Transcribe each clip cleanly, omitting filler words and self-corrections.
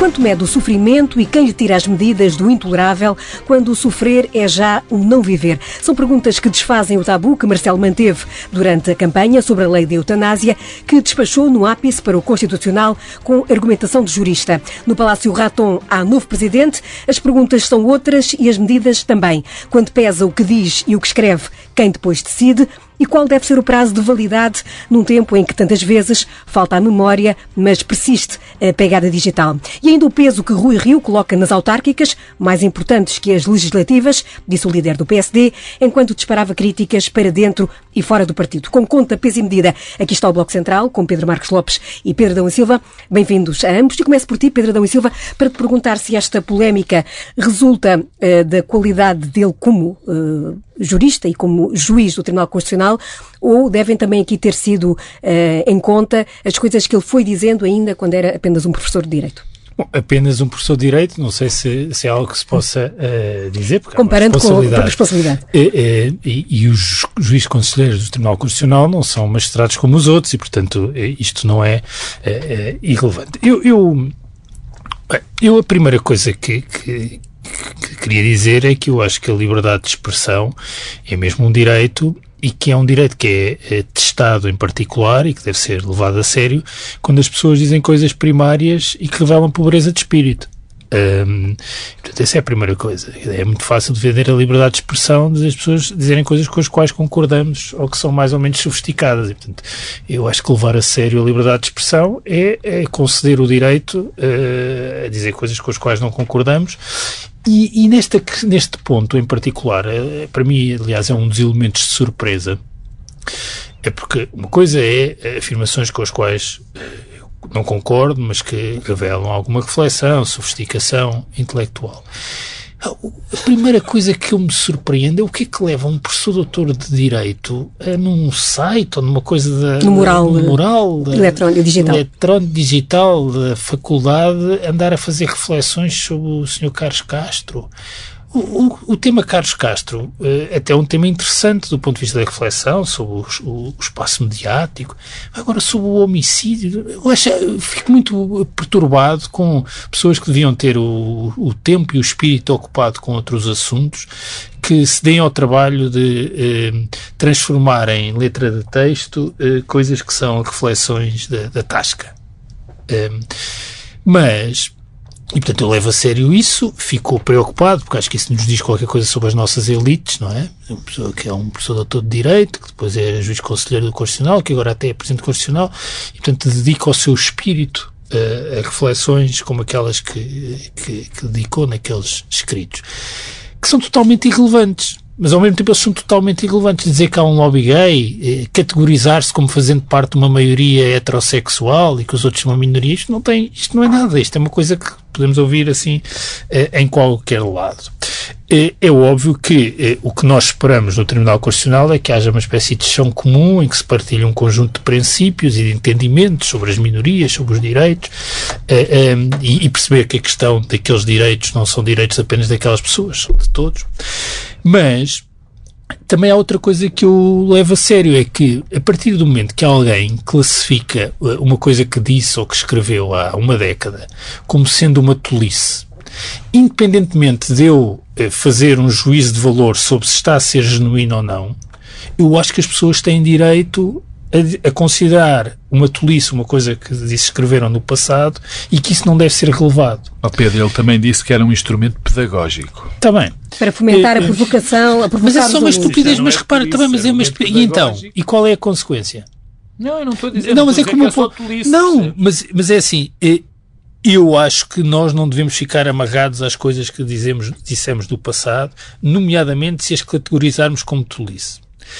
quanto mede o sofrimento e quem lhe tira as medidas do intolerável quando o sofrer é já o não viver? São perguntas que desfazem o tabu que Marcelo manteve durante a campanha sobre a lei da eutanásia, que despachou no ápice para o Constitucional com argumentação de jurista. No Palácio Raton há novo presidente, as perguntas são outras e as medidas também. Quando pesa o que diz e o que escreve, quem depois decide? E qual deve ser o prazo de validade num tempo em que tantas vezes falta a memória, mas persiste a pegada digital? E ainda o peso que Rui Rio coloca nas autárquicas, mais importantes que as legislativas, disse o líder do PSD, enquanto disparava críticas para dentro e fora do partido. Com conta, peso e medida, aqui está o Bloco Central, com Pedro Marcos Lopes e Pedro Adão e Silva. Bem-vindos a ambos. E começo por ti, Pedro Adão e Silva, para te perguntar se esta polémica resulta da qualidade dele como jurista e como juiz do Tribunal Constitucional, ou devem também aqui ter sido em conta as coisas que ele foi dizendo ainda quando era apenas um professor de Direito? Bom, apenas um professor de Direito, não sei se é algo que se possa dizer, porque comparando com a responsabilidade. E os juízes conselheiros do Tribunal Constitucional não são magistrados como os outros e, portanto, isto não é irrelevante. Eu a primeira coisa que queria dizer é que eu acho que a liberdade de expressão é mesmo um direito e que é um direito que é testado em particular e que deve ser levado a sério quando as pessoas dizem coisas primárias e que revelam pobreza de espírito. Portanto, essa é a primeira coisa. É muito fácil defender a liberdade de expressão das pessoas dizerem coisas com as quais concordamos ou que são mais ou menos sofisticadas. E, portanto, eu acho que levar a sério a liberdade de expressão é conceder o direito a dizer coisas com as quais não concordamos. E neste ponto em particular, para mim, aliás, é um dos elementos de surpresa. É porque uma coisa é afirmações com as quais não concordo, mas que revelam alguma reflexão, sofisticação intelectual. A primeira coisa que eu me surpreendo é o que é que leva um professor doutor de Direito num site ou numa coisa no mural eletrónico digital da faculdade andar a fazer reflexões sobre o Sr. Carlos Castro. O tema Carlos Castro é até um tema interessante do ponto de vista da reflexão sobre o espaço mediático. Agora, sobre o homicídio, eu fico muito perturbado com pessoas que deviam ter o tempo e o espírito ocupado com outros assuntos, que se deem ao trabalho de transformar em letra de texto coisas que são reflexões da tasca. E, portanto, eu levo a sério isso, fico preocupado, porque acho que isso nos diz qualquer coisa sobre as nossas elites, não é? Uma pessoa que é um professor doutor de Direito, que depois é juiz conselheiro do Constitucional, que agora até é presidente do Constitucional, e, portanto, dedica o seu espírito a reflexões como aquelas que dedicou naqueles escritos, que são totalmente irrelevantes. Mas, ao mesmo tempo, eles são totalmente irrelevantes. Dizer que há um lobby gay, categorizar-se como fazendo parte de uma maioria heterossexual e que os outros são uma minoria, isto não é nada. Isto é uma coisa que podemos ouvir assim em qualquer lado. É óbvio que o que nós esperamos no Tribunal Constitucional é que haja uma espécie de chão comum em que se partilhe um conjunto de princípios e de entendimentos sobre as minorias, sobre os direitos, e perceber que a questão daqueles direitos não são direitos apenas daquelas pessoas, são de todos. Mas também há outra coisa que eu levo a sério, é que a partir do momento que alguém classifica uma coisa que disse ou que escreveu há uma década como sendo uma tolice, independentemente de eu fazer um juízo de valor sobre se está a ser genuíno ou não, eu acho que as pessoas têm direito a considerar uma tolice uma coisa que escreveram no passado e que isso não deve ser relevado. Pedro, ele também disse que era um instrumento pedagógico. Está bem. Para fomentar a provocação, mas é só uma estupidez, mas repara, também, mas é uma estupidez. E então? E qual é a consequência? Não, eu não estou a dizer, não, mas é como só tolice. Não, mas é assim, eu acho que nós não devemos ficar amarrados às coisas que dissemos do passado, nomeadamente se as categorizarmos como tolice.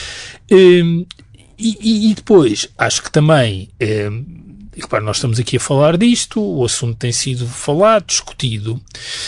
E depois, acho que também, repare, nós estamos aqui a falar disto, o assunto tem sido falado, discutido,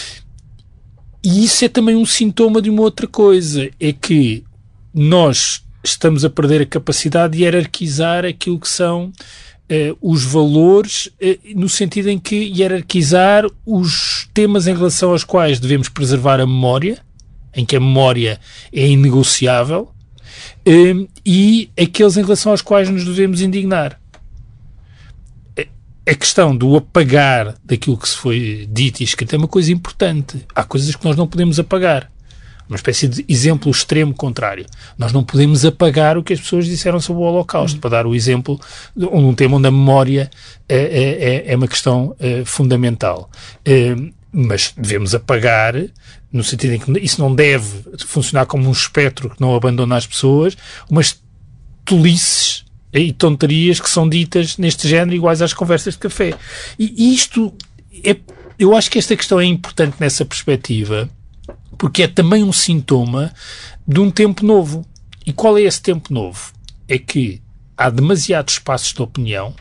e isso é também um sintoma de uma outra coisa, é que nós estamos a perder a capacidade de hierarquizar aquilo que são os valores, no sentido em que hierarquizar os temas em relação aos quais devemos preservar a memória, em que a memória é inegociável, e aqueles em relação aos quais nos devemos indignar. a questão do apagar daquilo que se foi dito e escrito é uma coisa importante. Há coisas que nós não podemos apagar. Uma espécie de exemplo extremo contrário. Nós não podemos apagar o que as pessoas disseram sobre o Holocausto, para dar o exemplo de um tema onde a memória é uma questão fundamental. Mas devemos apagar, no sentido em que isso não deve funcionar como um espectro que não abandona as pessoas, umas tolices e tonterias que são ditas neste género iguais às conversas de café. E isto, eu acho que esta questão é importante nessa perspectiva, porque é também um sintoma de um tempo novo. E qual é esse tempo novo? É que há demasiados espaços de opinião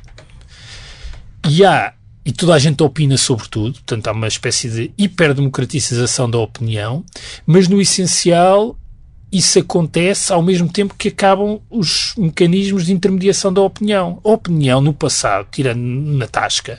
e toda a gente opina sobre tudo, portanto há uma espécie de hiperdemocratização da opinião, mas no essencial isso acontece ao mesmo tempo que acabam os mecanismos de intermediação da opinião. A opinião no passado, tirando na tasca,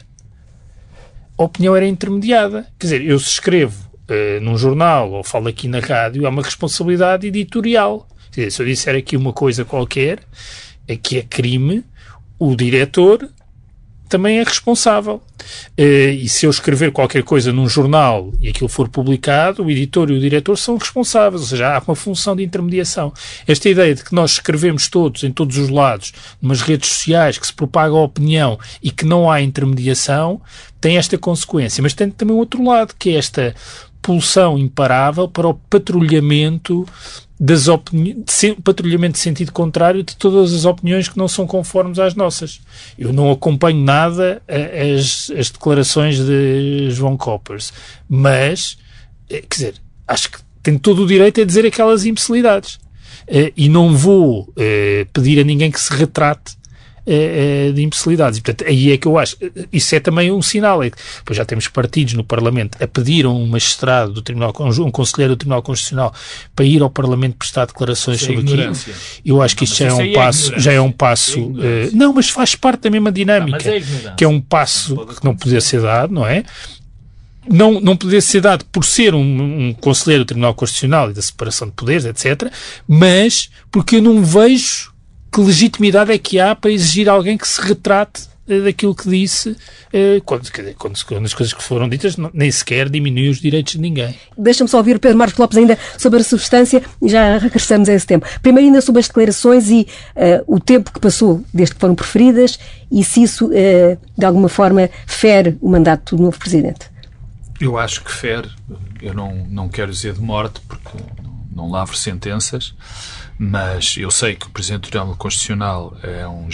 a opinião era intermediada. Quer dizer, eu se escrevo num jornal ou falo aqui na rádio, há uma responsabilidade editorial. Quer dizer, se eu disser aqui uma coisa qualquer, que é crime, o diretor também é responsável. E se eu escrever qualquer coisa num jornal e aquilo for publicado, o editor e o diretor são responsáveis, ou seja, há uma função de intermediação. Esta ideia de que nós escrevemos todos, em todos os lados, numas redes sociais, que se propaga a opinião e que não há intermediação, tem esta consequência. Mas tem também outro lado, que é esta pulsão imparável para o patrulhamento patrulhamento de sentido contrário de todas as opiniões que não são conformes às nossas. Eu não acompanho nada as declarações de João Coppers, mas, quer dizer, acho que tem todo o direito a dizer aquelas imbecilidades. E não vou pedir a ninguém que se retrate de imbecilidades. E, portanto, aí é que eu acho, isso é também um sinal. Pois já temos partidos no Parlamento a pedir a um magistrado do Tribunal, um conselheiro do Tribunal Constitucional para ir ao Parlamento prestar declarações sobre aquilo. Eu acho que isto já é um passo, não, mas faz parte da mesma dinâmica, que é um passo que não poderia ser dado, não é? Não poderia ser dado por ser um conselheiro do Tribunal Constitucional e da separação de poderes, etc., mas porque eu não vejo que legitimidade é que há para exigir alguém que se retrate daquilo que disse quando as coisas que foram ditas nem sequer diminuem os direitos de ninguém. Deixa-me só ouvir o Pedro Marcos Lopes ainda sobre a substância e já regressamos a esse tempo. Primeiro ainda sobre as declarações e o tempo que passou desde que foram proferidas e se isso de alguma forma fere o mandato do novo Presidente. Eu acho que fere. Eu não quero dizer de morte porque não lavro sentenças, mas eu sei que o Presidente do Tribunal Constitucional é um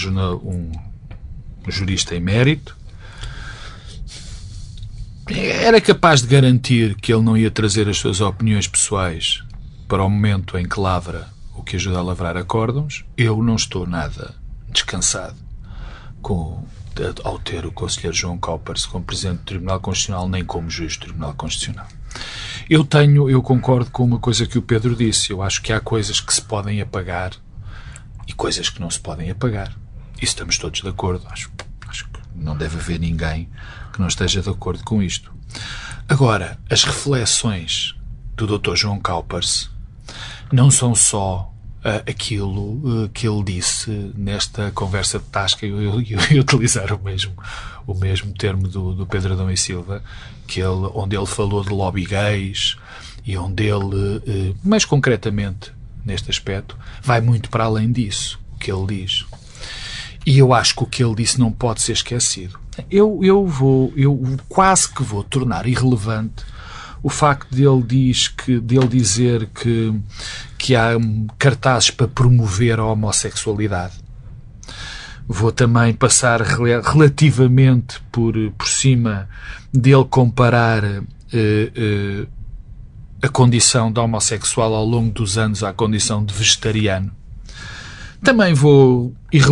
jurista em mérito. Era capaz de garantir que ele não ia trazer as suas opiniões pessoais para o momento em que lavra o que ajuda a lavrar acórdãos. Eu não estou nada descansado ao ter o conselheiro João Coppers como Presidente do Tribunal Constitucional, nem como juiz do Tribunal Constitucional. Eu concordo com uma coisa que o Pedro disse. Eu acho que há coisas que se podem apagar e coisas que não se podem apagar. Isso estamos todos de acordo. Acho que não deve haver ninguém que não esteja de acordo com isto. Agora, as reflexões do Dr. João Coppers não são só aquilo que ele disse nesta conversa de tasca. Eu ia utilizar o mesmo termo do Pedro Adão e Silva, onde ele falou de lobby gays e onde ele, mais concretamente neste aspecto, vai muito para além disso, o que ele diz. E eu acho que o que ele disse não pode ser esquecido. Eu quase que vou tornar irrelevante o facto de ele dizer que há cartazes para promover a homossexualidade. Vou também passar relativamente por cima dele comparar a condição de homossexual ao longo dos anos à condição de vegetariano. Também vou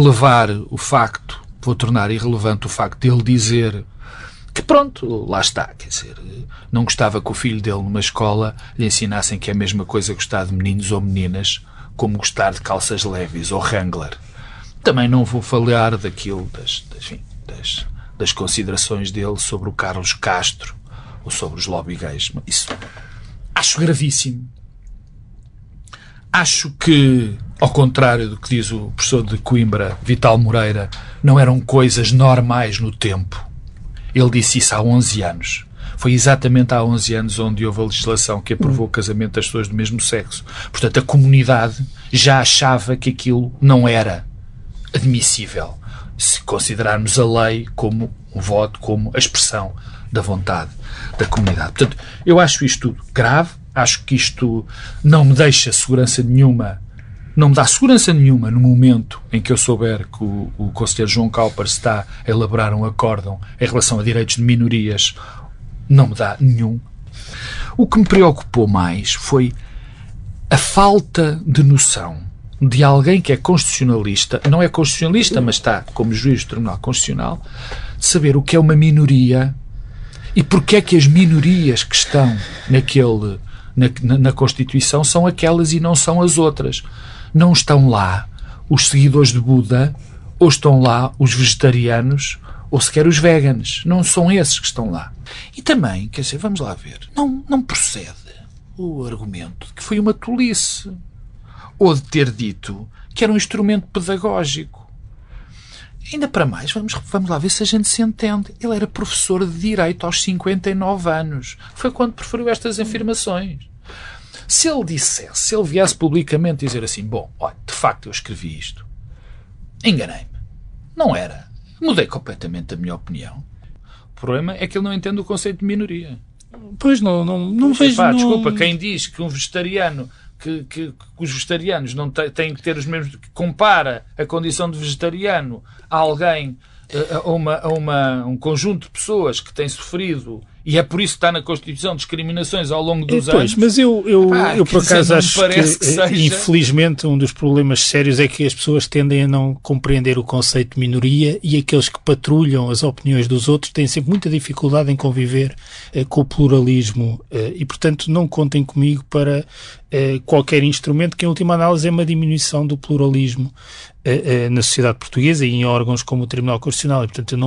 tornar irrelevante o facto de ele dizer que pronto, lá está, quer dizer, não gostava que o filho dele numa escola lhe ensinassem que é a mesma coisa gostar de meninos ou meninas como gostar de calças leves ou Wrangler. Também não vou falar daquilo, das considerações dele sobre o Carlos Castro ou sobre os lobby gays. Isso acho gravíssimo. Acho que, ao contrário do que diz o professor de Coimbra, Vital Moreira, não eram coisas normais no tempo. Ele disse isso há 11 anos. Foi exatamente há 11 anos onde houve a legislação que aprovou o casamento das pessoas do mesmo sexo. Portanto, a comunidade já achava que aquilo não era admissível, se considerarmos a lei como um voto, como a expressão da vontade da comunidade. Portanto, eu acho isto grave, acho que isto não me deixa segurança nenhuma, não me dá segurança nenhuma no momento em que eu souber que o conselheiro João Cowper está a elaborar um acórdão em relação a direitos de minorias, não me dá nenhum. O que me preocupou mais foi a falta de noção de alguém que é constitucionalista, não é constitucionalista, mas está como juiz do Tribunal Constitucional, de saber o que é uma minoria e porque é que as minorias que estão na Constituição são aquelas e não são as outras. Não estão lá os seguidores de Buda, ou estão lá os vegetarianos, ou sequer os veganos. Não são esses que estão lá. E também, quer dizer, vamos lá ver, não procede o argumento de que foi uma tolice, ou de ter dito que era um instrumento pedagógico. Ainda para mais, vamos lá ver se a gente se entende. Ele era professor de Direito aos 59 anos. Foi quando preferiu estas afirmações. Se ele viesse publicamente dizer assim, bom, olha, de facto eu escrevi isto, enganei-me, não era, mudei completamente a minha opinião. O problema é que ele não entende o conceito de minoria. Pois não vejo... Desculpa, quem diz que um vegetariano, que os vegetarianos não têm que ter os mesmos... que compara a condição de vegetariano a alguém, a um conjunto de pessoas que têm sofrido, e é por isso que está na Constituição, discriminações ao longo dos anos. Mas eu por acaso acho que infelizmente um dos problemas sérios é que as pessoas tendem a não compreender o conceito de minoria, e aqueles que patrulham as opiniões dos outros têm sempre muita dificuldade em conviver com o pluralismo, e portanto não contem comigo para qualquer instrumento que em última análise é uma diminuição do pluralismo na sociedade portuguesa e em órgãos como o Tribunal Constitucional. E, portanto,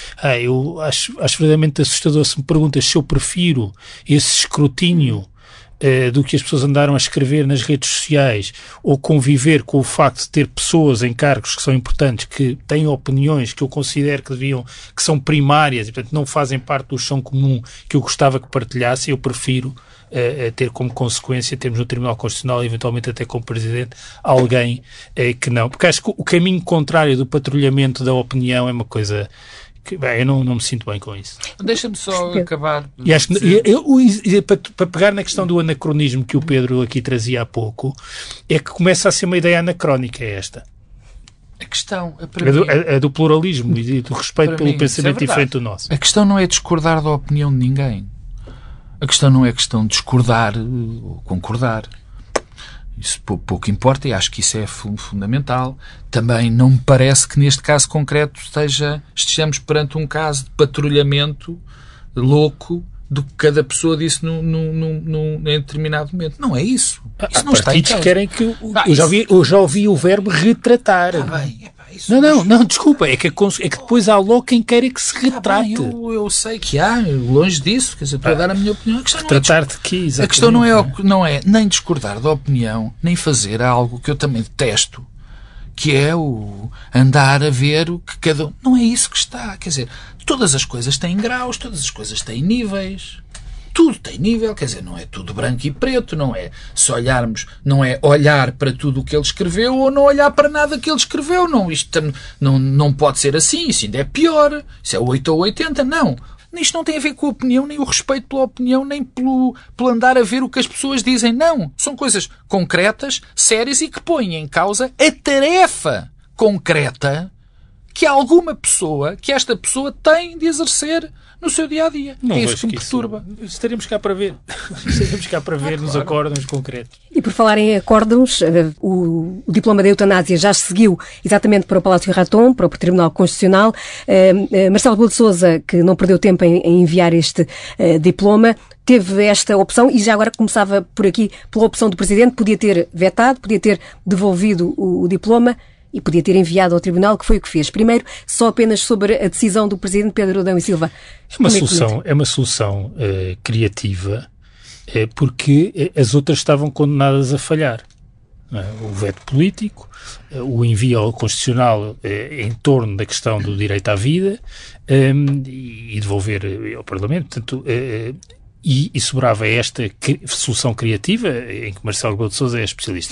eu acho verdadeiramente assustador se me perguntas se eu prefiro esse escrutínio do que as pessoas andaram a escrever nas redes sociais, ou conviver com o facto de ter pessoas em cargos que são importantes, que têm opiniões que eu considero que são primárias e, portanto, não fazem parte do chão comum que eu gostava que partilhasse. Eu prefiro ter como consequência termos no Tribunal Constitucional, eventualmente até como Presidente, alguém que não. Porque acho que o caminho contrário do patrulhamento da opinião é uma coisa que, eu não me sinto bem com isso. Deixa-me só acabar. E acho que, para pegar na questão do anacronismo que o Pedro aqui trazia há pouco, é que começa a ser uma ideia anacrónica esta. A questão a do pluralismo e do respeito pelo pensamento diferente do nosso. A questão não é discordar da opinião de ninguém. A questão não é questão de discordar ou concordar. Isso pouco importa, e acho que isso é fundamental. Também não me parece que neste caso concreto estejamos perante um caso de patrulhamento louco do que cada pessoa disse em determinado momento. Não é isso. Isso não está em causa. Querem que eu já ouvi o verbo retratar. Não, desculpa, é que depois há logo quem queira que se retrate. Eu sei que há, longe disso, quer dizer, estou a dar a minha opinião. Retratar-te aqui, a questão não é nem discordar da opinião, nem fazer algo que eu também detesto, que é o andar a ver o que cada um... Não é isso que está, quer dizer, todas as coisas têm graus, todas as coisas têm níveis. Tudo tem nível, quer dizer, não é tudo branco e preto, não é não é olhar para tudo o que ele escreveu ou não olhar para nada que ele escreveu, não, isto não pode ser assim, isso ainda é pior, isso é 8 ou 80, não. Isto não tem a ver com a opinião, nem o respeito pela opinião, nem pelo andar a ver o que as pessoas dizem, não. São coisas concretas, sérias e que põem em causa a tarefa concreta que alguma pessoa, que esta pessoa tem de exercer no seu dia-a-dia. Não, é isso que me perturba. Estaremos cá para ver. Estaremos cá para ver nos acórdãos concretos. E por falar em acórdãos, o diploma de eutanásia já seguiu exatamente para o Palácio Raton, para o Tribunal Constitucional. Marcelo Rebelo de Sousa, que não perdeu tempo em enviar este diploma, teve esta opção, e já agora começava por aqui pela opção do Presidente, podia ter vetado, podia ter devolvido o diploma, e podia ter enviado ao Tribunal, que foi o que fez. Primeiro, só apenas sobre a decisão do Presidente Pedro Adão e Silva. É uma solução criativa, porque as outras estavam condenadas a falhar. o veto político, o envio ao Constitucional em torno da questão do direito à vida e devolver ao Parlamento. Portanto, e sobrava esta solução criativa em que Marcelo Rebelo de Sousa é especialista.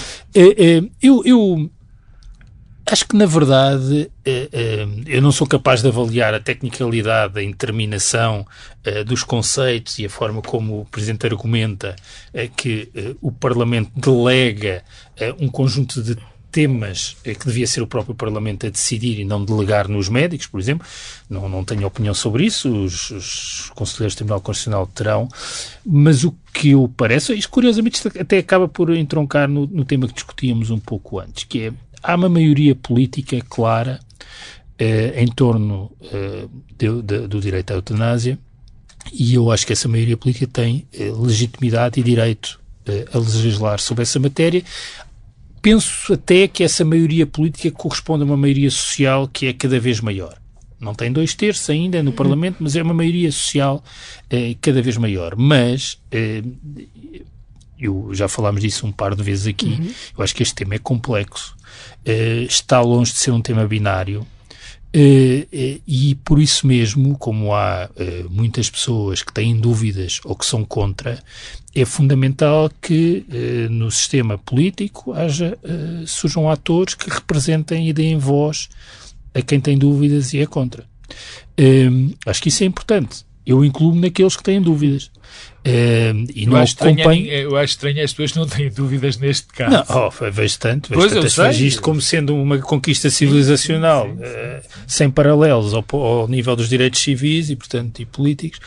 Eu acho que, na verdade, eu não sou capaz de avaliar a tecnicalidade, a interminação dos conceitos e a forma como o Presidente argumenta que o Parlamento delega um conjunto de temas que devia ser o próprio Parlamento a decidir e não delegar nos médicos, por exemplo. Não tenho opinião sobre isso, os conselheiros do Tribunal Constitucional terão, mas o que eu parece, isto curiosamente isto até acaba por entroncar no tema que discutíamos um pouco antes, que é, há uma maioria política clara em torno do direito à eutanásia, e eu acho que essa maioria política tem legitimidade e direito a legislar sobre essa matéria. Penso até que essa maioria política corresponde a uma maioria social que é cada vez maior. Não tem 2/3 ainda no Parlamento, mas é uma maioria social cada vez maior. Mas, já falámos disso um par de vezes aqui, eu acho que este tema é complexo, está longe de ser um tema binário, e por isso mesmo, como há muitas pessoas que têm dúvidas ou que são contra, é fundamental que no sistema político surjam atores que representem e deem voz a quem tem dúvidas e é contra. Acho que isso é importante. Eu incluo-me naqueles que têm dúvidas. Eu acho estranho as pessoas que não têm dúvidas neste caso. Não, vejo tanto. Vejo isto como sendo uma conquista civilizacional sem paralelos ao nível dos direitos civis e, portanto, e políticos.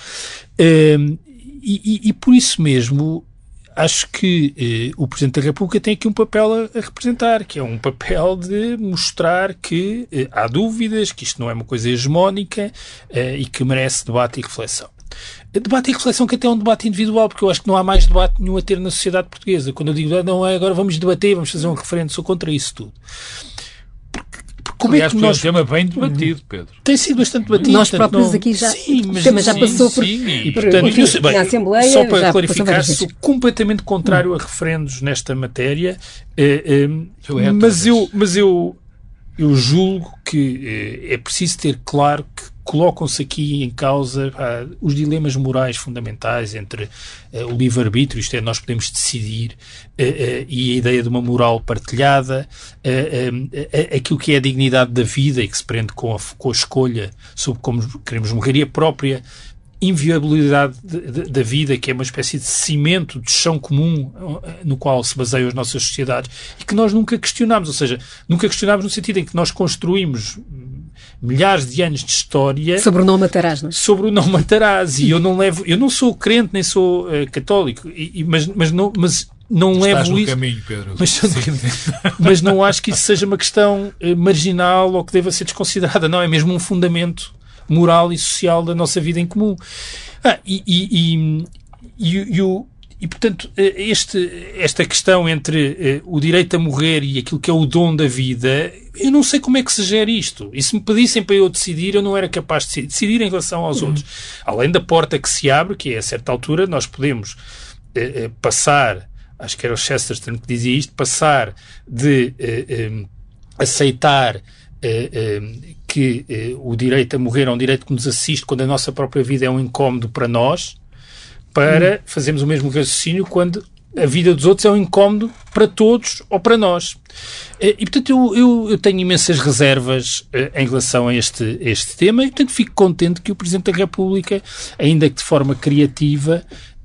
E por isso mesmo acho que o Presidente da República tem aqui um papel a representar, que é um papel de mostrar que há dúvidas, que isto não é uma coisa hegemónica e que merece debate e reflexão. Debate e reflexão que até é um debate individual, porque eu acho que não há mais debate nenhum a ter na sociedade portuguesa. Quando eu digo, não é agora vamos debater, vamos fazer um referendo, sou contra isso tudo. Aliás, foi um tema bem debatido, Pedro. Tem sido bastante debatido. Nós próprios aqui já... o tema já passou na Assembleia. Só para clarificar, sou completamente contrário a referendos nesta matéria, mas eu julgo que é preciso ter claro que colocam-se aqui em causa os dilemas morais fundamentais entre o livre-arbítrio, isto é, nós podemos decidir, e a ideia de uma moral partilhada, aquilo que é a dignidade da vida e que se prende com a escolha sobre como queremos morrer, e a própria inviolabilidade da vida, que é uma espécie de cimento, de chão comum no qual se baseiam as nossas sociedades e que nós nunca questionámos, ou seja, nunca questionámos no sentido em que nós construímos milhares de anos de história sobre o não matarás, não é? Sobre o não matarás, e eu não sou crente nem sou católico, mas não levo no isso. Caminho, Pedro. Mas não acho que isso seja uma questão marginal ou que deva ser desconsiderada. Não, é mesmo um fundamento moral e social da nossa vida em comum. E portanto, esta questão entre o direito a morrer e aquilo que é o dom da vida, eu não sei como é que se gera isto. E se me pedissem para eu decidir, eu não era capaz de decidir em relação aos outros. Além da porta que se abre, que é a certa altura, nós podemos passar, acho que era o Chesterton que dizia isto, passar de aceitar que o direito a morrer é um direito que nos assiste quando a nossa própria vida é um incómodo para nós, para fazermos o mesmo raciocínio quando a vida dos outros é um incómodo para todos ou para nós. E, portanto, eu tenho imensas reservas em relação a este tema, e, portanto, fico contente que o Presidente da República, ainda que de forma criativa,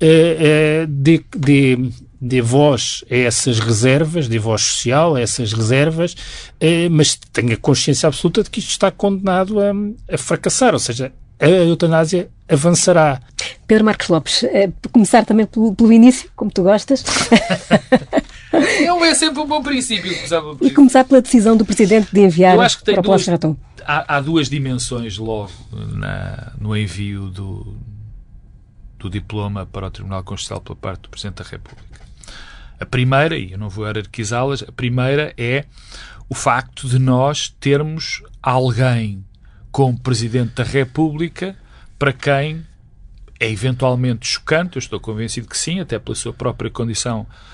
dê voz a essas reservas, dê voz social a essas reservas, mas tenha consciência absoluta de que isto está condenado a fracassar, ou seja, a eutanásia avançará. Pedro Marcos Lopes, começar também pelo início, como tu gostas. Não é sempre um bom princípio. E começar pela decisão do Presidente de enviar para o Palácio Ratão. Há duas dimensões logo no envio do diploma para o Tribunal Constitucional pela parte do Presidente da República. A primeira, e eu não vou hierarquizá-las, a primeira é o facto de nós termos alguém como Presidente da República para quem é eventualmente chocante, eu estou convencido que sim, até pela sua própria condição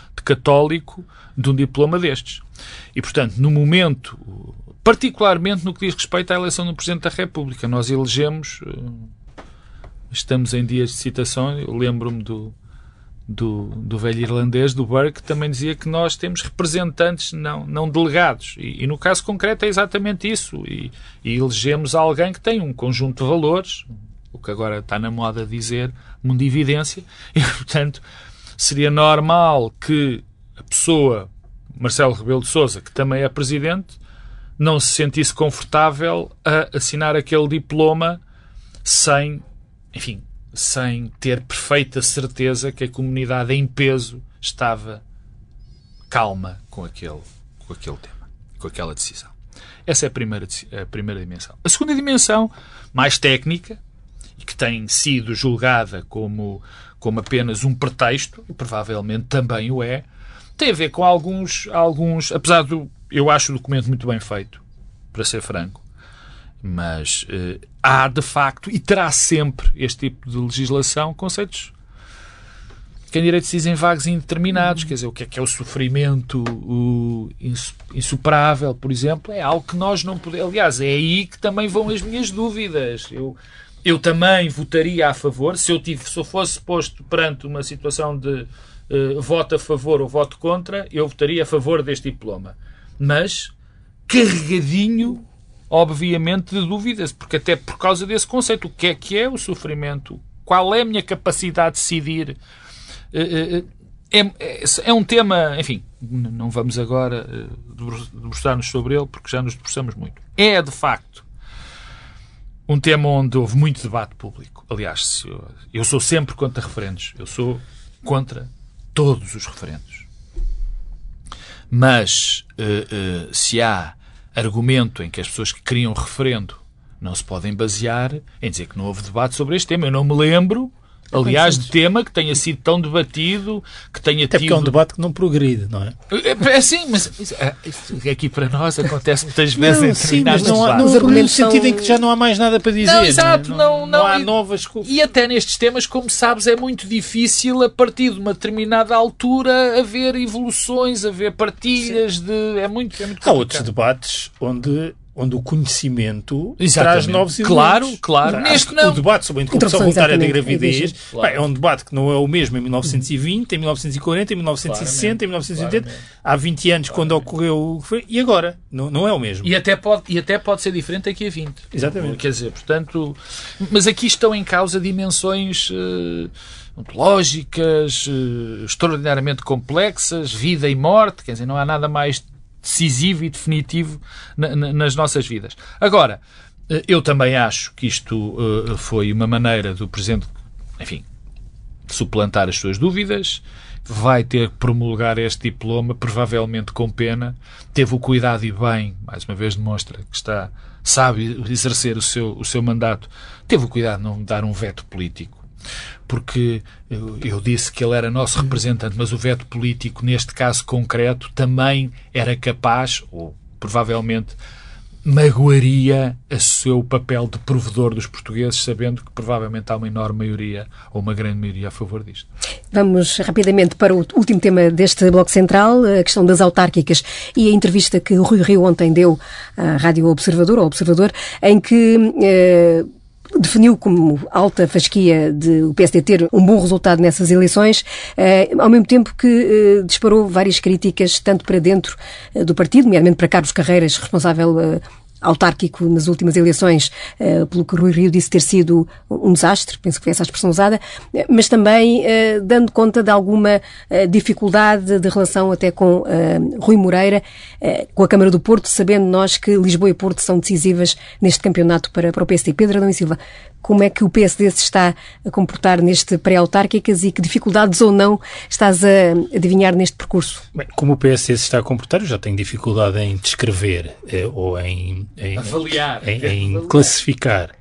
de católico de um diploma destes. E, portanto, no momento, particularmente no que diz respeito à eleição do Presidente da República, nós elegemos, estamos em dias de citação, eu lembro-me do velho irlandês, do Burke, que também dizia que nós temos representantes, não delegados. E no caso concreto é exatamente isso. E elegemos alguém que tem um conjunto de valores, o que agora está na moda dizer, mundividência, e, portanto, seria normal que a pessoa, Marcelo Rebelo de Sousa, que também é presidente, não se sentisse confortável a assinar aquele diploma sem ter perfeita certeza que a comunidade em peso estava calma com aquele tema, com aquela decisão. Essa é a primeira dimensão. A segunda dimensão, mais técnica, e que tem sido julgada como apenas um pretexto, e provavelmente também o é, tem a ver com alguns apesar eu acho o documento muito bem feito, para ser franco, mas há de facto, e terá sempre este tipo de legislação, conceitos que em direito se dizem vagos e indeterminados, quer dizer, o que é o sofrimento insuperável, por exemplo, é algo que nós não podemos. Aliás, é aí que também vão as minhas dúvidas. Eu também votaria a favor, se eu fosse posto perante uma situação de voto a favor ou voto contra, eu votaria a favor deste diploma. Mas carregadinho, obviamente, de dúvidas, porque até por causa desse conceito, o que é o sofrimento? Qual é a minha capacidade de decidir? É um tema, enfim, não vamos agora debruçar-nos sobre ele, porque já nos debruçamos muito. É, de facto, um tema onde houve muito debate público. Aliás, eu sou sempre contra referendos. Eu sou contra todos os referendos. Mas se há argumento em que as pessoas que queriam referendo não se podem basear em dizer que não houve debate sobre este tema. Eu não me lembro, aliás, de tema que tenha sido tão debatido, que tenha até tido... Até porque é um debate que não progride, não é? É sim, mas aqui para nós acontece muitas vezes em determinados debates. No sentido em que já não há mais nada para dizer. Não, exato. Não há novas... E até nestes temas, como sabes, é muito difícil, a partir de uma determinada altura, haver evoluções, haver partilhas de... É muito complicado. Há outros debates onde o conhecimento traz novos elementos. Claro. Neste não. O debate sobre a interrupção voluntária da gravidez é um debate que não é o mesmo em 1920, em 1940, em 1960, em 1980, há 20 anos quando ocorreu e agora. Não é o mesmo. E até pode ser diferente daqui a 20. Exatamente. Quer dizer, portanto... Mas aqui estão em causa dimensões ontológicas, extraordinariamente complexas, vida e morte, quer dizer, não há nada mais decisivo e definitivo nas nossas vidas. Agora, eu também acho que isto foi uma maneira do Presidente, enfim, suplantar as suas dúvidas, vai ter que promulgar este diploma, provavelmente com pena, teve o cuidado e bem, mais uma vez demonstra que sabe exercer o seu mandato, teve o cuidado de não dar um veto político. Porque eu disse que ele era nosso representante, mas o veto político, neste caso concreto, também era capaz, ou provavelmente magoaria o seu papel de provedor dos portugueses, sabendo que provavelmente há uma enorme maioria, ou uma grande maioria, a favor disto. Vamos rapidamente para o último tema deste Bloco Central, a questão das autárquicas e a entrevista que o Rui Rio ontem deu à Rádio Observador, ao Observador, em que... definiu como alta fasquia de o PSD ter um bom resultado nessas eleições, ao mesmo tempo que disparou várias críticas, tanto para dentro do partido, nomeadamente para Carlos Carreiras, responsável autárquico nas últimas eleições, pelo que Rui Rio disse ter sido um desastre, penso que foi essa a expressão usada, mas também dando conta de alguma dificuldade de relação até com Rui Moreira, com a Câmara do Porto, sabendo nós que Lisboa e Porto são decisivas neste campeonato para o PSD. Pedro Adão e Silva, como é que o PSD se está a comportar neste pré-autárquicas e que dificuldades ou não estás a adivinhar neste percurso? Bem, como o PSD se está a comportar, eu já tenho dificuldade em descrever ou em avaliar, em classificar.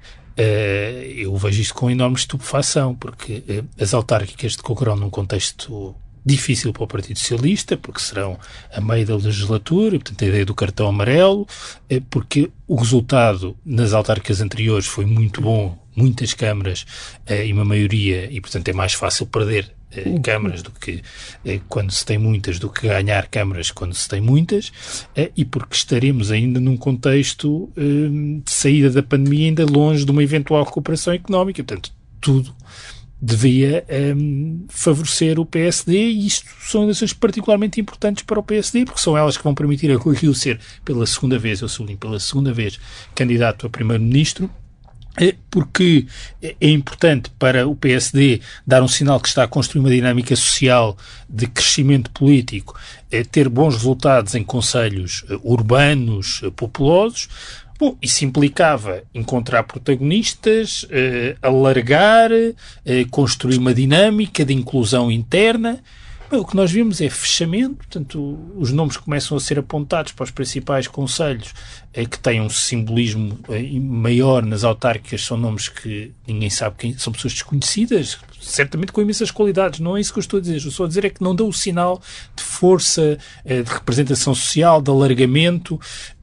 Eu vejo isto com enorme estupefação, porque as autárquicas decorrerão num contexto difícil para o Partido Socialista, porque serão a meio da legislatura, e, portanto, a ideia do cartão amarelo, porque o resultado nas autárquicas anteriores foi muito bom, muitas câmaras e uma maioria, e, portanto, é mais fácil perder câmaras do que quando se tem muitas, do que ganhar câmaras quando se tem muitas, e porque estaremos ainda num contexto de saída da pandemia ainda longe de uma eventual recuperação económica. Portanto, tudo devia favorecer o PSD, e isto são eleições particularmente importantes para o PSD, porque são elas que vão permitir a Rui Rio ser, pela segunda vez, eu sublinho, pela segunda vez, candidato a primeiro-ministro, porque é importante para o PSD dar um sinal que está a construir uma dinâmica social de crescimento político, ter bons resultados em concelhos urbanos, populosos. Bom, isso implicava encontrar protagonistas, alargar, construir uma dinâmica de inclusão interna. Bem, o que nós vimos é fechamento, portanto, os nomes começam a ser apontados para os principais concelhos que têm um simbolismo maior nas autárquicas, são nomes que ninguém sabe quem, são pessoas desconhecidas, certamente com imensas qualidades, não é isso que eu estou a dizer. Eu estou a dizer é que não dão o sinal de força, de representação social, de alargamento.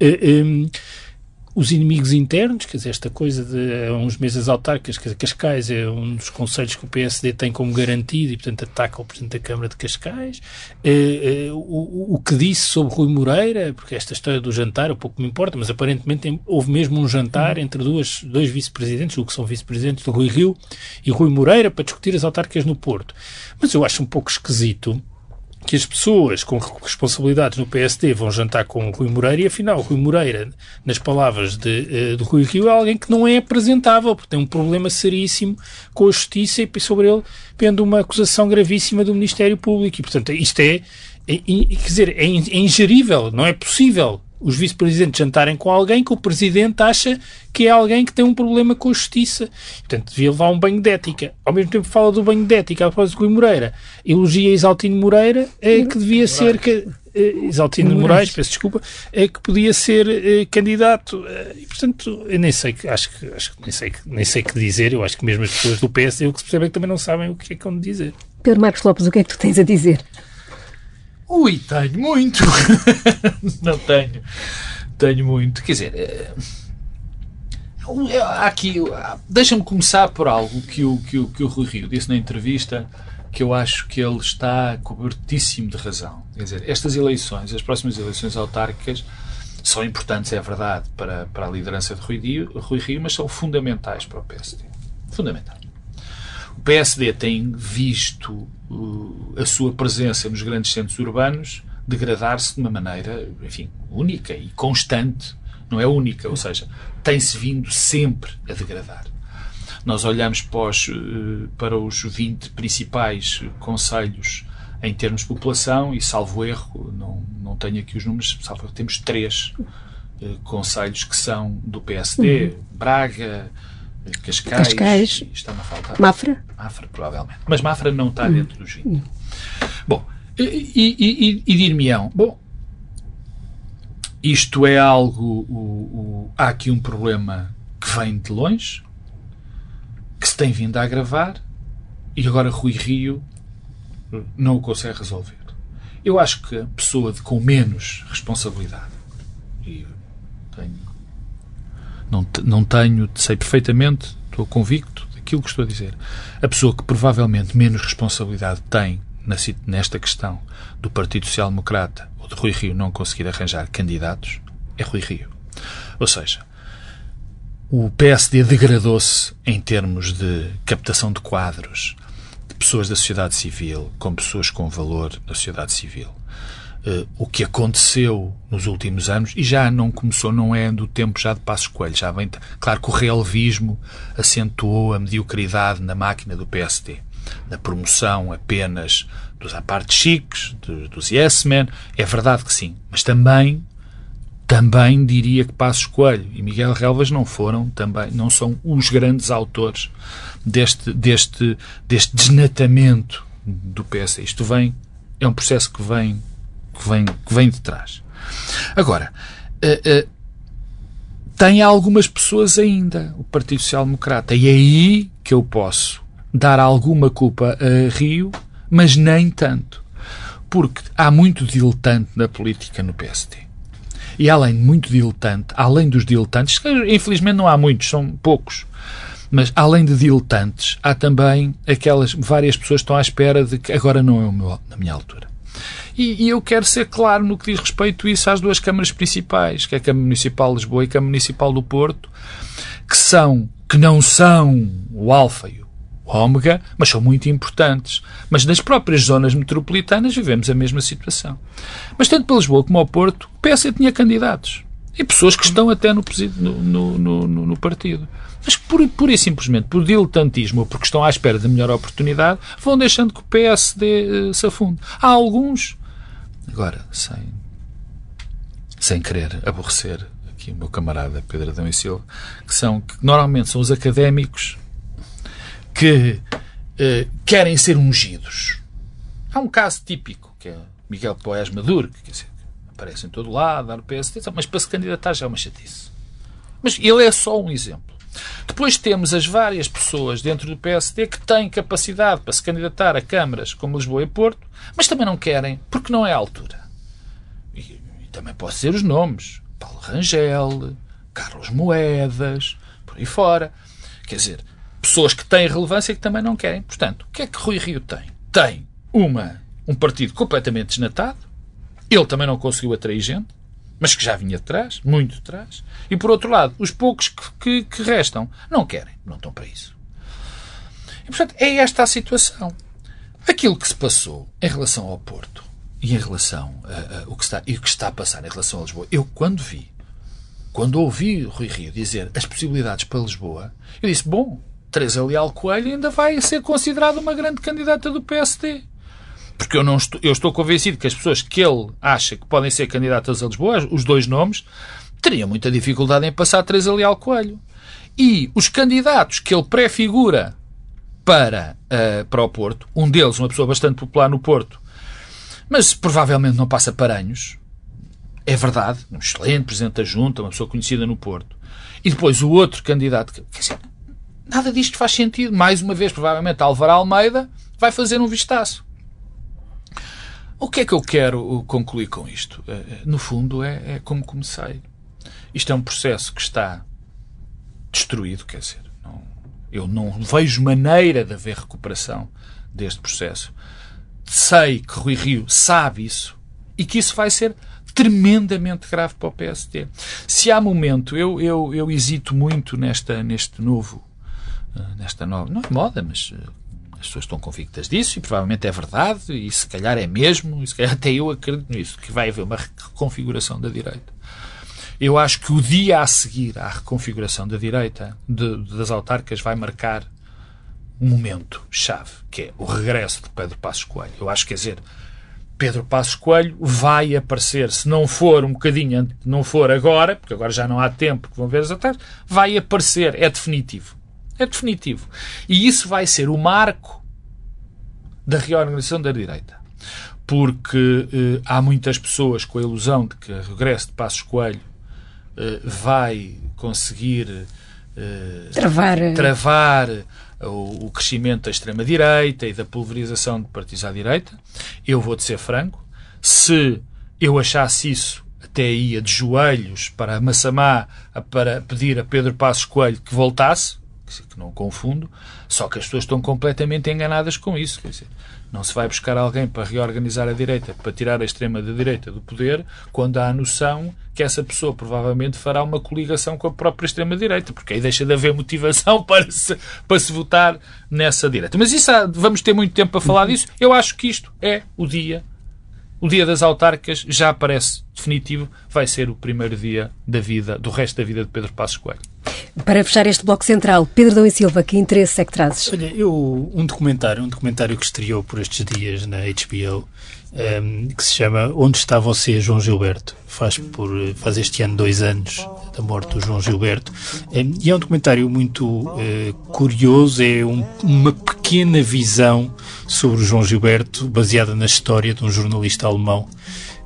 Os inimigos internos, quer dizer, esta coisa de uns meses as autárquicas, quer dizer, Cascais é um dos conselhos que o PSD tem como garantido e, portanto, ataca o Presidente da Câmara de Cascais. O que disse sobre Rui Moreira, porque esta história do jantar, pouco me importa, mas aparentemente houve mesmo um jantar entre dois vice-presidentes, o que são vice-presidentes do Rui Rio e Rui Moreira, para discutir as autárquicas no Porto. Mas eu acho um pouco esquisito que as pessoas com responsabilidades no PSD vão jantar com o Rui Moreira e, afinal, o Rui Moreira, nas palavras de Rui Rio, é alguém que não é apresentável, porque tem um problema seríssimo com a Justiça e sobre ele pende uma acusação gravíssima do Ministério Público. E, portanto, isto quer dizer, é ingerível, não é possível os vice-presidentes jantarem com alguém que o Presidente acha que é alguém que tem um problema com a Justiça. Portanto, devia levar um banho de ética. Ao mesmo tempo fala do banho de ética a propósito de Rui Moreira. Elogia Isaltino Moreira, que devia ser... Isaltino de Moraes, peço desculpa, que podia ser candidato. E, portanto, eu nem sei, acho que nem sei que dizer. Eu acho que mesmo as pessoas do PSD, o que se percebe é que também não sabem o que é que vão dizer. Pedro Marcos Lopes, o que é que tu tens a dizer? Ui, tenho muito. Não tenho. Tenho muito. Quer dizer, aqui, deixa-me começar por algo que o Rui Rio disse na entrevista, que eu acho que ele está cobertíssimo de razão. Quer dizer, estas eleições, as próximas eleições autárquicas, são importantes, é verdade, para a liderança de Rui Rio, mas são fundamentais para o PSD. Fundamentais. O PSD tem visto a sua presença nos grandes centros urbanos degradar-se de uma maneira, enfim, única e constante. Não é única, ou seja, tem-se vindo sempre a degradar. Nós olhamos para os 20 principais concelhos em termos de população e, salvo erro, não tenho aqui os números, salvo erro, temos 3 concelhos que são do PSD, Braga, Cascais, está-me a faltar. Mafra, provavelmente. Mas Mafra não está dentro dos 20. Bom, e dir-me-ão, bom, isto é algo... há aqui um problema que vem de longe, que se tem vindo a agravar, e agora Rui Rio não o consegue resolver. Eu acho que a pessoa com menos responsabilidade, e não tenho, sei perfeitamente, estou convicto daquilo que estou a dizer, a pessoa que provavelmente menos responsabilidade tem nesta questão do Partido Social Democrata ou de Rui Rio não conseguir arranjar candidatos é Rui Rio. Ou seja, o PSD degradou-se em termos de captação de quadros, de pessoas da sociedade civil, com pessoas com valor na sociedade civil. O que aconteceu nos últimos anos, e já não começou, não é do tempo já de Passos Coelho, já vem, claro que o relevismo acentuou a mediocridade na máquina do PSD, na promoção apenas dos apartes chiques, dos yes men, é verdade que sim, mas também diria que Passos Coelho e Miguel Relvas não são os grandes autores deste desnatamento do PSD. Isto é um processo que vem de trás. Agora, tem algumas pessoas ainda, o Partido Social Democrata, e é aí que eu posso dar alguma culpa a Rio, mas nem tanto. Porque há muito diletante na política no PSD. E além dos diletantes, que infelizmente não há muitos, são poucos, Mas, além de diletantes, há também aquelas várias pessoas que estão à espera de que agora não é na minha altura. E eu quero ser claro no que diz respeito a isso às duas câmaras principais, que é a Câmara Municipal de Lisboa e a Câmara Municipal do Porto, que não são o alfa e o ômega, mas são muito importantes. Mas nas próprias zonas metropolitanas vivemos a mesma situação. Mas tanto para Lisboa como ao Porto, o PSD tinha candidatos. E pessoas que estão até no partido. Mas pura e simplesmente por diletantismo ou porque estão à espera da melhor oportunidade, vão deixando que o PSD se afunde. Há alguns, agora, sem querer aborrecer aqui o meu camarada Pedro Adão e Silva, que normalmente são os académicos que querem ser ungidos. Há um caso típico, que é Miguel Poés Maduro, que quer dizer, aparece em todo lado, dar o PSD, mas para se candidatar já é uma chatice. Mas ele é só um exemplo. Depois temos as várias pessoas dentro do PSD que têm capacidade para se candidatar a câmaras como Lisboa e Porto, mas também não querem, porque não é a altura. E também posso dizer os nomes. Paulo Rangel, Carlos Moedas, por aí fora. Quer dizer, pessoas que têm relevância e que também não querem. Portanto, o que é que Rui Rio tem? Tem um partido completamente desnatado. Ele também não conseguiu atrair gente, mas que já vinha de trás, muito de trás. E, por outro lado, os poucos que restam não querem, não estão para isso. E, portanto, é esta a situação. Aquilo que se passou em relação ao Porto e em relação o que está a passar em relação a Lisboa, eu quando ouvi Rui Rio dizer as possibilidades para Lisboa, eu disse, bom, Teresa Leal Coelho ainda vai ser considerada uma grande candidata do PSD. Porque eu estou convencido que as pessoas que ele acha que podem ser candidatas a Lisboa, os dois nomes, teriam muita dificuldade em passar Teresa Leal Coelho. E os candidatos que ele prefigura para o Porto, um deles, uma pessoa bastante popular no Porto, mas provavelmente não passa Paranhos, é verdade, um excelente presidente da Junta, uma pessoa conhecida no Porto, e depois o outro candidato, quer dizer, nada disto faz sentido. Mais uma vez, provavelmente, Álvaro Almeida vai fazer um vistaço. O que é que eu quero concluir com isto? No fundo, é como comecei. Isto é um processo que está destruído, quer dizer, eu não vejo maneira de haver recuperação deste processo. Sei que Rui Rio sabe isso e que isso vai ser tremendamente grave para o PSD. Se há momento, eu hesito muito nesta nova, não é moda, mas as pessoas estão convictas disso e provavelmente é verdade e se calhar é mesmo, e se calhar até eu acredito nisso, que vai haver uma reconfiguração da direita. Eu acho que o dia a seguir à reconfiguração da direita das autárquicas vai marcar um momento-chave, que é o regresso de Pedro Passos Coelho. Eu acho que, quer dizer, Pedro Passos Coelho vai aparecer, se não for um bocadinho, não for agora, porque agora já não há tempo que vão ver as autárquicas, vai aparecer, é definitivo. É definitivo. E isso vai ser o marco da reorganização da direita. Porque há muitas pessoas com a ilusão de que o regresso de Passos Coelho vai conseguir travar o crescimento da extrema-direita e da pulverização de partidos à direita. Eu vou-te ser franco. Se eu achasse isso, até ia de joelhos para Massamá para pedir a Pedro Passos Coelho que voltasse, que não confundo, só que as pessoas estão completamente enganadas com isso. Quer dizer, não se vai buscar alguém para reorganizar a direita, para tirar a extrema da direita do poder, quando há a noção que essa pessoa provavelmente fará uma coligação com a própria extrema-direita, porque aí deixa de haver motivação para se votar nessa direita. Mas isso vamos ter muito tempo para falar disso. Eu acho que isto é o dia das autárquicas, já parece definitivo, vai ser o primeiro dia do resto da vida de Pedro Passos Coelho. Para fechar este bloco central, Pedro Adão e Silva, que interesse é que trazes? Olha, um documentário que estreou por estes dias na HBO, que se chama Onde Está Você, João Gilberto? Faz este ano 2 anos da morte do João Gilberto. E é um documentário muito curioso, é uma pequena visão sobre o João Gilberto, baseada na história de um jornalista alemão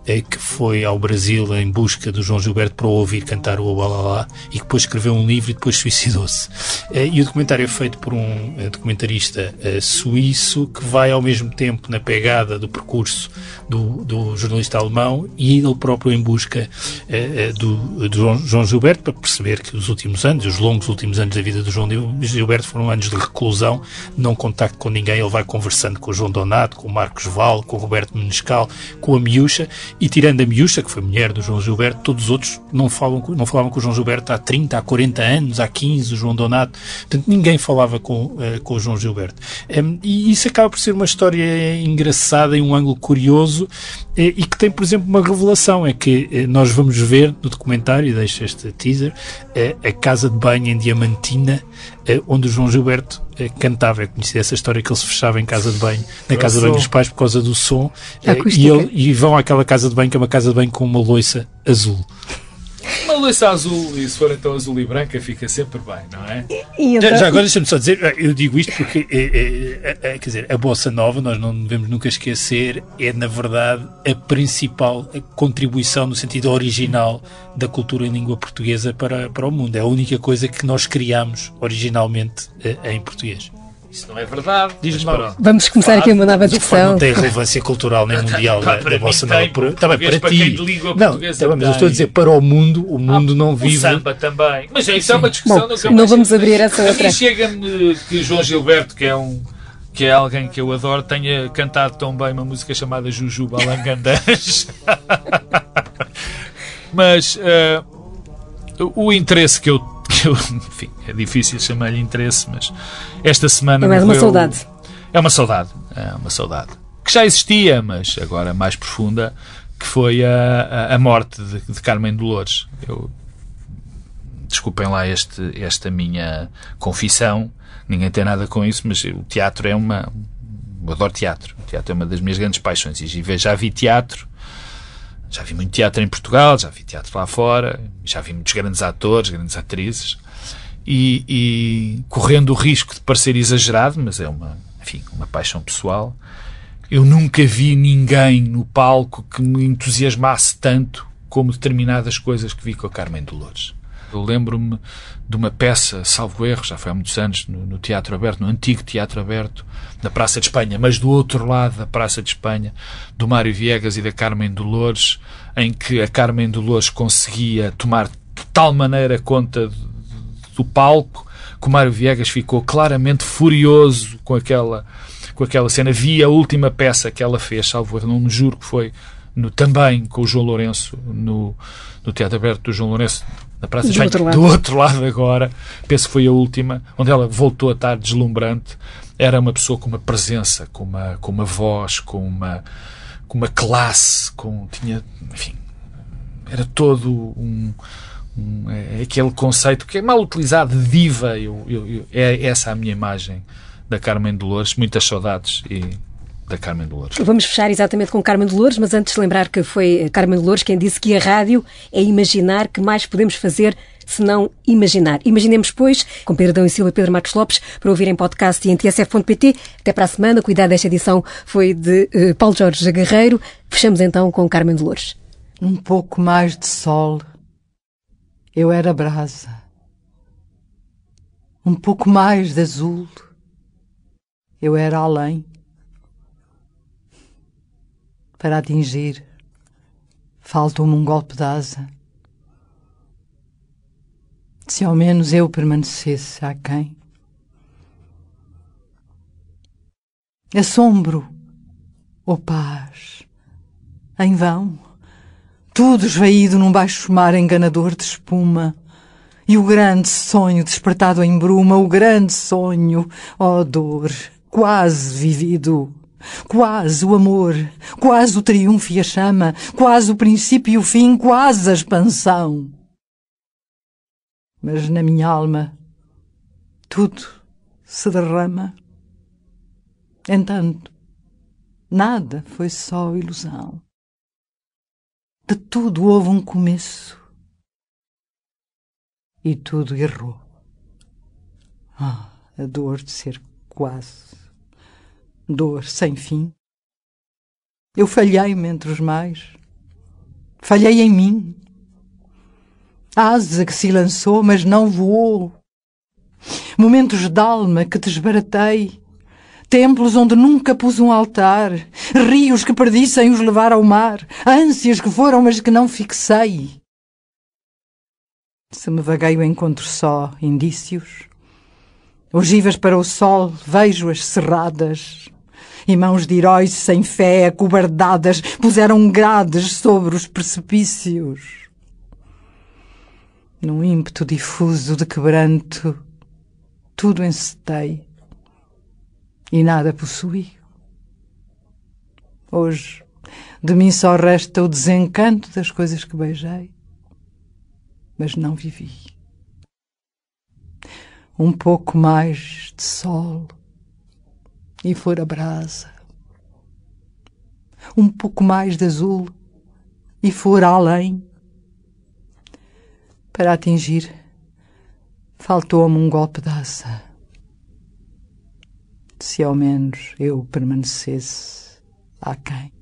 que foi ao Brasil em busca do João Gilberto para o ouvir cantar o Obalala, e que depois escreveu um livro e depois suicidou-se. E o documentário é feito por um documentarista suíço que vai ao mesmo tempo na pegada do percurso do jornalista alemão e ele próprio em busca do João Gilberto, para perceber que os últimos anos, os longos últimos anos da vida do João Gilberto foram anos de reclusão, não contacto com ninguém. Ele vai conversando com o João Donato, com o Marcos Val, com o Roberto Menescal, com a Miúcha, e tirando a Miúcha, que foi mulher do João Gilberto, todos os outros não falavam com o João Gilberto há 30, há 40 anos, há 15, o João Donato. Portanto, ninguém falava com o João Gilberto. E isso acaba por ser uma história engraçada e um ângulo curioso, e que tem, por exemplo, uma revelação, é que nós vamos ver no documentário, e deixo este teaser, a casa de banho em Diamantina, onde o João Gilberto cantava. É conhecida essa história que ele se fechava em casa de banho, na casa de banho dos pais, por causa do som, e vão àquela casa de banho, que é uma casa de banho com uma louça azul. Uma louça azul, e se for então azul e branca, fica sempre bem, não é? Já agora deixa-me só dizer, eu digo isto porque, quer dizer, a bossa nova, nós não devemos nunca esquecer, é na verdade a principal contribuição no sentido original da cultura em língua portuguesa para o mundo. É a única coisa que nós criamos originalmente em português. Isso não é verdade. Vamos começar aqui uma nova discussão. Não tem relevância cultural nem mundial da bossa nova. Também para ti. Não, mas eu estou a dizer, para o mundo não vive. O samba também. Mas isso é uma discussão. Não vamos abrir essa outra. A mim chega-me que João Gilberto, que é alguém que eu adoro, tenha cantado tão bem uma música chamada Juju Balangandãs. Mas o interesse que eu enfim, é difícil chamar-lhe interesse, mas esta semana... É mais uma saudade. É uma saudade. Que já existia, mas agora mais profunda, que foi a morte de Carmen Dolores. Desculpem lá esta minha confissão, ninguém tem nada com isso, mas o teatro eu adoro teatro. O teatro é uma das minhas grandes paixões, e já vi teatro. Já vi muito teatro em Portugal, já vi teatro lá fora, já vi muitos grandes atores, grandes atrizes, e correndo o risco de parecer exagerado, mas é uma paixão pessoal, eu nunca vi ninguém no palco que me entusiasmasse tanto como determinadas coisas que vi com a Carmen Dolores. Eu lembro-me de uma peça, salvo erro, já foi há muitos anos, no Teatro Aberto, no antigo Teatro Aberto, na Praça de Espanha, mas do outro lado da Praça de Espanha, do Mário Viegas e da Carmen Dolores, em que a Carmen Dolores conseguia tomar de tal maneira conta do palco que o Mário Viegas ficou claramente furioso com aquela cena. Vi a última peça que ela fez, salvo erro, não me juro que foi também com o João Lourenço, no Teatro Aberto do João Lourenço, na Praça de Espanha, do outro lado agora, penso que foi a última, onde ela voltou a estar deslumbrante. Era uma pessoa com uma presença, com uma voz, com uma classe, enfim, era todo aquele conceito que é mal utilizado, de diva. É essa a minha imagem da Carmen Dolores. Muitas saudades da Carmen Dolores. Vamos fechar exatamente com Carmen Dolores, mas antes de lembrar que foi a Carmen Dolores quem disse que a rádio é imaginar, que mais podemos fazer se não imaginar. Imaginemos, pois, com Pedro Adão e Silva e Pedro Marcos Lopes, para ouvir em podcast e em tsf.pt. Até para a semana. Cuidado, esta edição foi de Paulo Jorge Agarreiro. Fechamos então com Carmen Dolores. Um pouco mais de sol, eu era brasa. Um pouco mais de azul, eu era além. Para atingir, faltou-me um golpe de asa. Se ao menos eu permanecesse aquém. Assombro, ou paz, em vão, tudo esvaído num baixo mar enganador de espuma, e o grande sonho despertado em bruma, o grande sonho, ó dor, quase vivido, quase o amor, quase o triunfo e a chama, quase o princípio e o fim, quase a expansão. Mas na minha alma tudo se derrama. Entanto, nada foi só ilusão. De tudo houve um começo e tudo errou. A dor de ser quase, dor sem fim. Eu falhei-me entre os mais, falhei em mim. Asa que se lançou, mas não voou. Momentos d'alma que desbaratei. Templos onde nunca pus um altar. Rios que perdi sem os levar ao mar. Ânsias que foram, mas que não fixei. Se me vagueio encontro só indícios. Ogivas para o sol, vejo-as cerradas. E mãos de heróis sem fé, acobardadas, puseram grades sobre os precipícios. Num ímpeto difuso de quebranto, tudo encetei e nada possuí. Hoje, de mim só resta o desencanto das coisas que beijei, mas não vivi. Um pouco mais de sol e for a brasa. Um pouco mais de azul e for além. Para atingir, faltou-me um golpe de asa. Se ao menos eu permanecesse aquém.